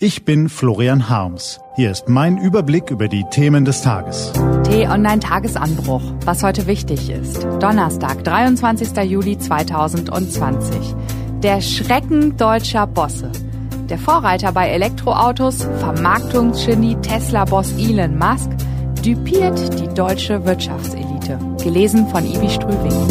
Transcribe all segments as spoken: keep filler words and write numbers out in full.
Ich bin Florian Harms. Hier ist mein Überblick über die Themen des Tages. T-Online-Tagesanbruch, was heute wichtig ist. Donnerstag, dreiundzwanzigster Juli zweitausendzwanzig. Der Schrecken deutscher Bosse. Der Vorreiter bei Elektroautos, Vermarktungsgenie Tesla-Boss Elon Musk, düpiert die deutsche Wirtschaftselite. Gelesen von Ivi Strüving.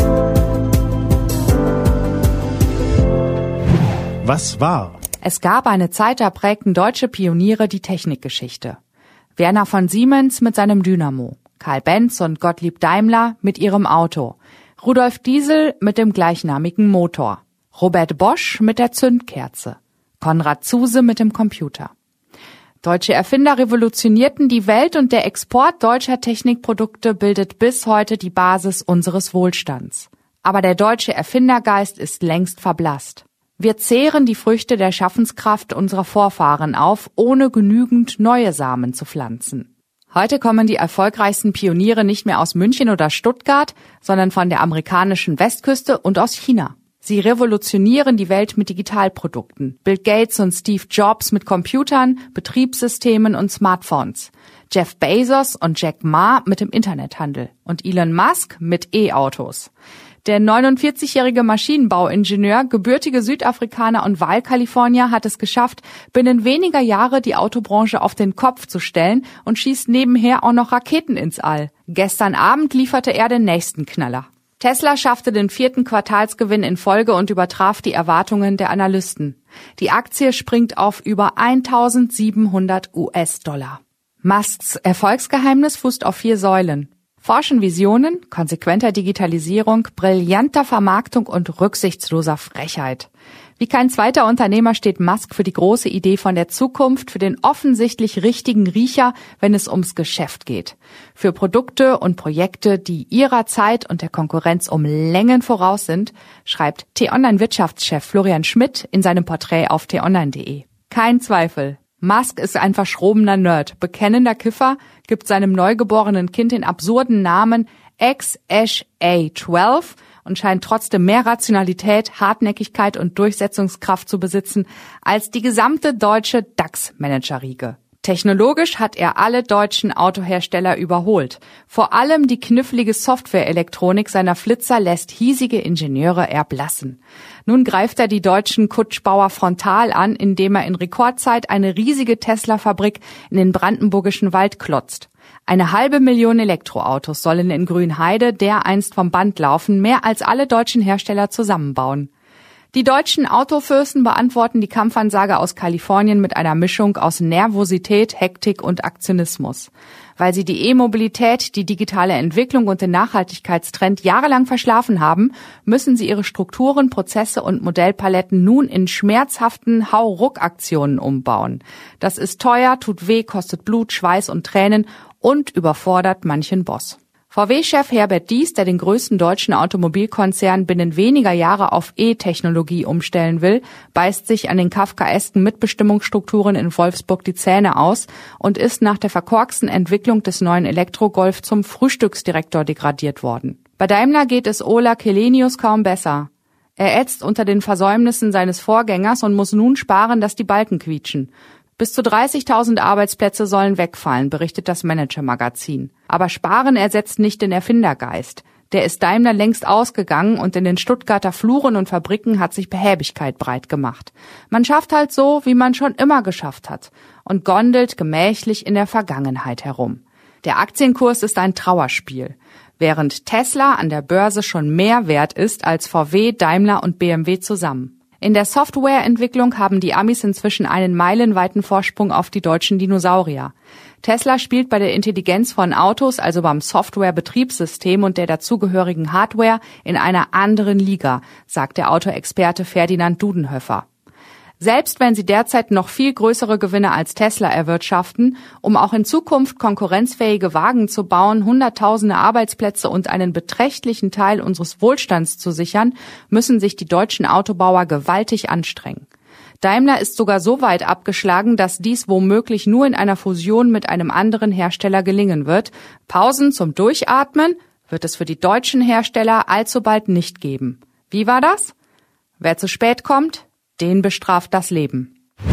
Was war? Es gab eine Zeit, da prägten deutsche Pioniere die Technikgeschichte. Werner von Siemens mit seinem Dynamo, Karl Benz und Gottlieb Daimler mit ihrem Auto, Rudolf Diesel mit dem gleichnamigen Motor, Robert Bosch mit der Zündkerze, Konrad Zuse mit dem Computer. Deutsche Erfinder revolutionierten die Welt und der Export deutscher Technikprodukte bildet bis heute die Basis unseres Wohlstands. Aber der deutsche Erfindergeist ist längst verblasst. Wir zehren die Früchte der Schaffenskraft unserer Vorfahren auf, ohne genügend neue Samen zu pflanzen. Heute kommen die erfolgreichsten Pioniere nicht mehr aus München oder Stuttgart, sondern von der amerikanischen Westküste und aus China. Sie revolutionieren die Welt mit Digitalprodukten. Bill Gates und Steve Jobs mit Computern, Betriebssystemen und Smartphones. Jeff Bezos und Jack Ma mit dem Internethandel. Und Elon Musk mit E-Autos. Der neunundvierzigjährige Maschinenbauingenieur, gebürtige Südafrikaner und Wahlkalifornier hat es geschafft, binnen weniger Jahre die Autobranche auf den Kopf zu stellen und schießt nebenher auch noch Raketen ins All. Gestern Abend lieferte er den nächsten Knaller. Tesla schaffte den vierten Quartalsgewinn in Folge und übertraf die Erwartungen der Analysten. Die Aktie springt auf über eintausendsiebenhundert US-Dollar. Musks Erfolgsgeheimnis fußt auf vier Säulen. Forschen Visionen, konsequenter Digitalisierung, brillanter Vermarktung und rücksichtsloser Frechheit. Wie kein zweiter Unternehmer steht Musk für die große Idee von der Zukunft, für den offensichtlich richtigen Riecher, wenn es ums Geschäft geht. Für Produkte und Projekte, die ihrer Zeit und der Konkurrenz um Längen voraus sind, schreibt T-Online-Wirtschaftschef Florian Schmidt in seinem Porträt auf t online punkt de. Kein Zweifel. Musk ist ein verschrobener Nerd, bekennender Kiffer, gibt seinem neugeborenen Kind den absurden Namen X Ash A zwölf und scheint trotzdem mehr Rationalität, Hartnäckigkeit und Durchsetzungskraft zu besitzen als die gesamte deutsche DAX-Manager-Riege. Technologisch hat er alle deutschen Autohersteller überholt. Vor allem die knifflige Softwareelektronik seiner Flitzer lässt hiesige Ingenieure erblassen. Nun greift er die deutschen Kutschbauer frontal an, indem er in Rekordzeit eine riesige Tesla-Fabrik in den brandenburgischen Wald klotzt. Eine halbe Million Elektroautos sollen in Grünheide dereinst vom Band laufen, mehr als alle deutschen Hersteller zusammenbauen. Die deutschen Autofürsten beantworten die Kampfansage aus Kalifornien mit einer Mischung aus Nervosität, Hektik und Aktionismus. Weil sie die E-Mobilität, die digitale Entwicklung und den Nachhaltigkeitstrend jahrelang verschlafen haben, müssen sie ihre Strukturen, Prozesse und Modellpaletten nun in schmerzhaften Hau-Ruck-Aktionen umbauen. Das ist teuer, tut weh, kostet Blut, Schweiß und Tränen und überfordert manchen Boss. V W-Chef Herbert Diess, der den größten deutschen Automobilkonzern binnen weniger Jahre auf E-Technologie umstellen will, beißt sich an den kafkaesken Mitbestimmungsstrukturen in Wolfsburg die Zähne aus und ist nach der verkorksten Entwicklung des neuen Elektro-Golf zum Frühstücksdirektor degradiert worden. Bei Daimler geht es Ola Källenius kaum besser. Er ätzt unter den Versäumnissen seines Vorgängers und muss nun sparen, dass die Balken quietschen. Bis zu dreißigtausend Arbeitsplätze sollen wegfallen, berichtet das Manager-Magazin. Aber Sparen ersetzt nicht den Erfindergeist. Der ist Daimler längst ausgegangen und in den Stuttgarter Fluren und Fabriken hat sich Behäbigkeit breit gemacht. Man schafft halt so, wie man schon immer geschafft hat und gondelt gemächlich in der Vergangenheit herum. Der Aktienkurs ist ein Trauerspiel. Während Tesla an der Börse schon mehr wert ist als V W, Daimler und B M W zusammen. In der Softwareentwicklung haben die Amis inzwischen einen meilenweiten Vorsprung auf die deutschen Dinosaurier. Tesla spielt bei der Intelligenz von Autos, also beim Software-Betriebssystem und der dazugehörigen Hardware, in einer anderen Liga, sagt der Autoexperte Ferdinand Dudenhöfer. Selbst wenn sie derzeit noch viel größere Gewinne als Tesla erwirtschaften, um auch in Zukunft konkurrenzfähige Wagen zu bauen, hunderttausende Arbeitsplätze und einen beträchtlichen Teil unseres Wohlstands zu sichern, müssen sich die deutschen Autobauer gewaltig anstrengen. Daimler ist sogar so weit abgeschlagen, dass dies womöglich nur in einer Fusion mit einem anderen Hersteller gelingen wird. Pausen zum Durchatmen wird es für die deutschen Hersteller allzubald nicht geben. Wie war das? Wer zu spät kommt, den bestraft das Leben.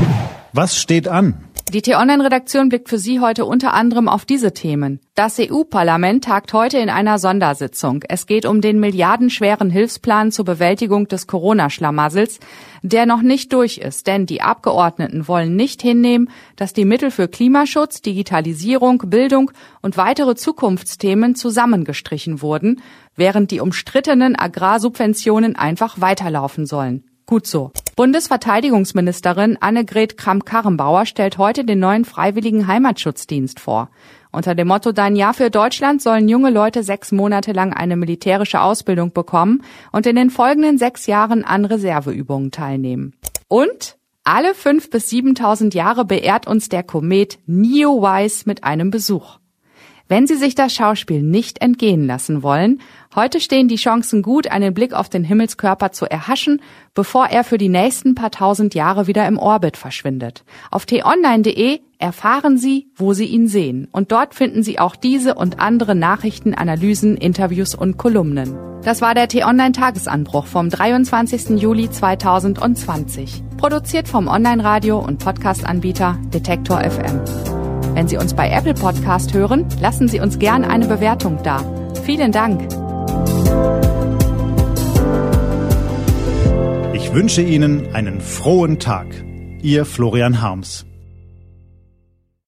Was steht an? Die T-Online-Redaktion blickt für Sie heute unter anderem auf diese Themen. Das E U-Parlament tagt heute in einer Sondersitzung. Es geht um den milliardenschweren Hilfsplan zur Bewältigung des Corona-Schlamassels, der noch nicht durch ist, denn die Abgeordneten wollen nicht hinnehmen, dass die Mittel für Klimaschutz, Digitalisierung, Bildung und weitere Zukunftsthemen zusammengestrichen wurden, während die umstrittenen Agrarsubventionen einfach weiterlaufen sollen. Gut so. Bundesverteidigungsministerin Annegret Kramp-Karrenbauer stellt heute den neuen Freiwilligen Heimatschutzdienst vor. Unter dem Motto Dein Jahr für Deutschland sollen junge Leute sechs Monate lang eine militärische Ausbildung bekommen und in den folgenden sechs Jahren an Reserveübungen teilnehmen. Und alle fünf bis siebentausend Jahre beehrt uns der Komet Neowise mit einem Besuch. Wenn Sie sich das Schauspiel nicht entgehen lassen wollen, heute stehen die Chancen gut, einen Blick auf den Himmelskörper zu erhaschen, bevor er für die nächsten paar tausend Jahre wieder im Orbit verschwindet. Auf t online punkt de erfahren Sie, wo Sie ihn sehen. Und dort finden Sie auch diese und andere Nachrichten, Analysen, Interviews und Kolumnen. Das war der T-Online-Tagesanbruch vom dreiundzwanzigsten Juli zweitausendzwanzig. Produziert vom Online-Radio- und Podcast-Anbieter Detektor F M. Wenn Sie uns bei Apple Podcast hören, lassen Sie uns gern eine Bewertung da. Vielen Dank. Ich wünsche Ihnen einen frohen Tag. Ihr Florian Harms.